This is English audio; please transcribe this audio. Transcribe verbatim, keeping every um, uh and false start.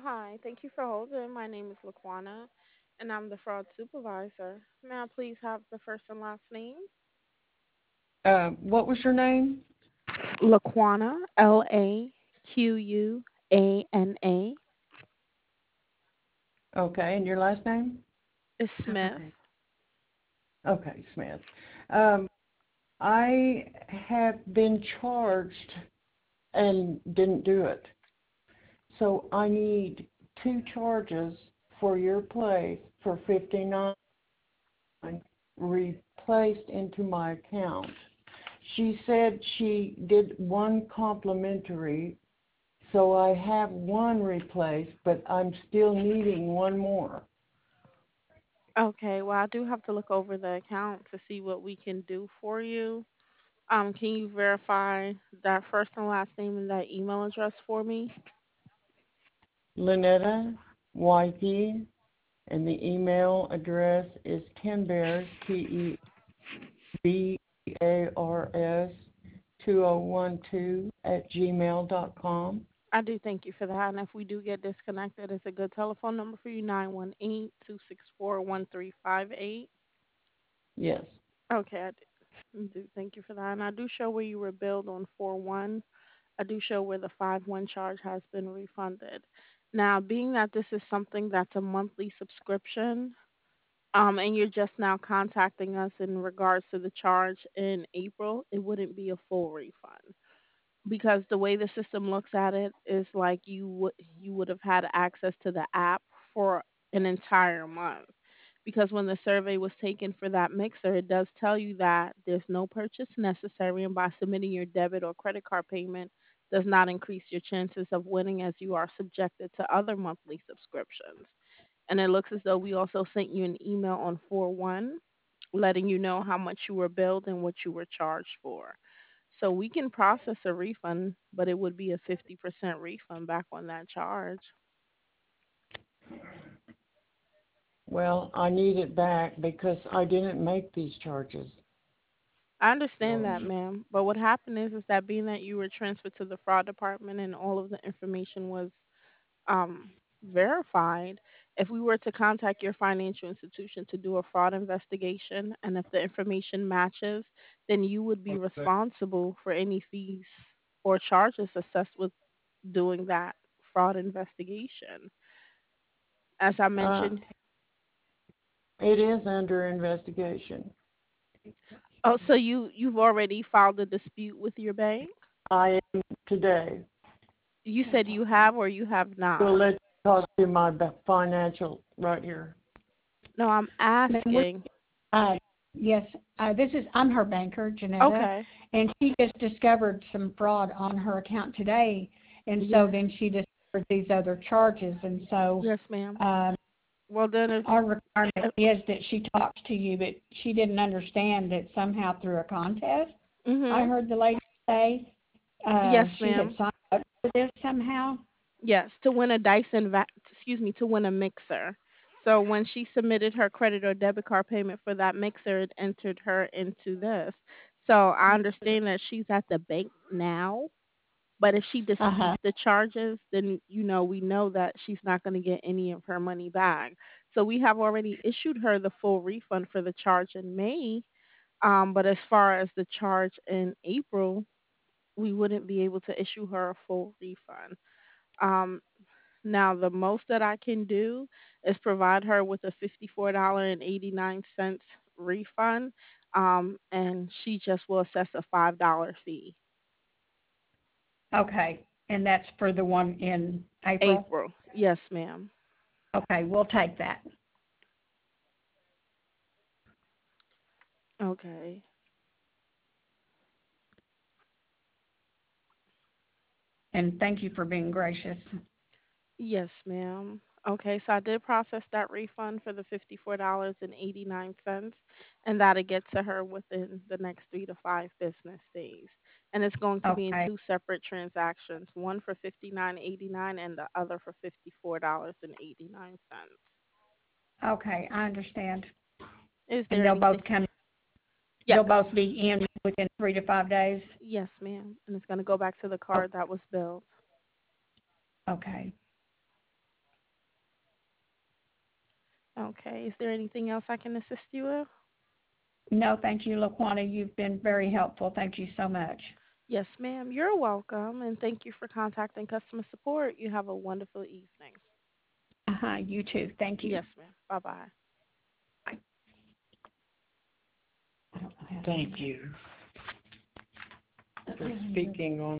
Hi, thank you for holding. My name is Laquana, and I'm the fraud supervisor. May I please have the first and last name? Uh, what was your name? Laquana, L A Q U A N A. Okay, and your last name? Is Smith. Okay, Smith. Um, I have been charged and didn't do it. So I need two charges for your place for fifty-nine replaced into my account. She said she did one complimentary, so I have one replaced, but I'm still needing one more. Okay, well, I do have to look over the account to see what we can do for you. Um, can you verify that first and last name and that email address for me? Lynetta Y P, and the email address is Ten Bears, T E B A R S two oh one two at gmail dot com. I do thank you for that. And if we do get disconnected, it's a good telephone number for you, nine one eight, two six four, one three five eight. Yes. Okay, I do, do thank you for that. And I do show where you were billed on four one. I do show where the five one charge has been refunded. Now, being that this is something that's a monthly subscription, um, and you're just now contacting us in regards to the charge in April, it wouldn't be a full refund because the way the system looks at it is like you would you would have had access to the app for an entire month. Because when the survey was taken for that mixer, it does tell you that there's no purchase necessary, and by submitting your debit or credit card payment does not increase your chances of winning as you are subjected to other monthly subscriptions. And it looks as though we also sent you an email on four one letting you know how much you were billed and what you were charged for. So we can process a refund, but it would be a fifty percent refund back on that charge. Well, I need it back because I didn't make these charges. I understand that, ma'am. But what happened is, is that being that you were transferred to the fraud department and all of the information was um, verified, if we were to contact your financial institution to do a fraud investigation, and if the information matches, then you would be responsible for any fees or charges assessed with doing that fraud investigation. As I Uh, mentioned, it is under investigation. oh, so you you've already filed a dispute with your bank? I am today. You said you have or you have We'll not. let you talk to my financial right here. No, I'm Ma'am, we, asking. uh, yes, uh, this is, I'm her banker, Janetta, Okay. and she just discovered some fraud on her account today, and so Yes. then she discovered these other charges, and so Yes, ma'am. um, Well, then if our requirement uh, is that she talks to you, but she didn't understand that somehow through a contest, I mhm. heard the lady say, uh, Yes, she had ma'am. signed up for this somehow. Yes, to win a Dyson va- excuse me, to win a mixer. So when she submitted her credit or debit card payment for that mixer, it entered her into this. So I understand that she's at the bank now, but if she Uh-huh. disputes the charges, then you know we know that she's not going to get any of her money back. So we have already issued her the full refund for the charge in May. Um, but as far as the charge in April, we wouldn't be able to issue her a full refund. Um, Now, the most that I can do is provide her with a fifty-four dollars and eighty-nine cents refund, um, and she just will assess a five dollars fee. Okay, and that's for the one in April? April. Yes, ma'am. Okay, we'll take that. Okay. And thank you for being gracious. Yes, ma'am. Okay, so I did process that refund for the fifty-four dollars and eighty-nine cents, and that'll get to her within the next three to five business days. And it's going to be in Okay, two separate transactions, one for fifty-nine eighty-nine and the other for fifty-four dollars and eighty-nine cents. okay, I understand. Is And there they'll anything? both come, Yes. they'll both be in within three to five days? Yes, ma'am. And it's going to go back to the Oh, card that was billed. okay. Okay. Is there anything else I can assist you with? No, thank you, Laquanta. You've been very helpful. Thank you so much. Yes, ma'am. You're welcome, and thank you for contacting customer support. You have a wonderful evening. Uh-huh, you too. Thank you. Yes, ma'am. Bye bye. I don't know how to Thank you for speaking on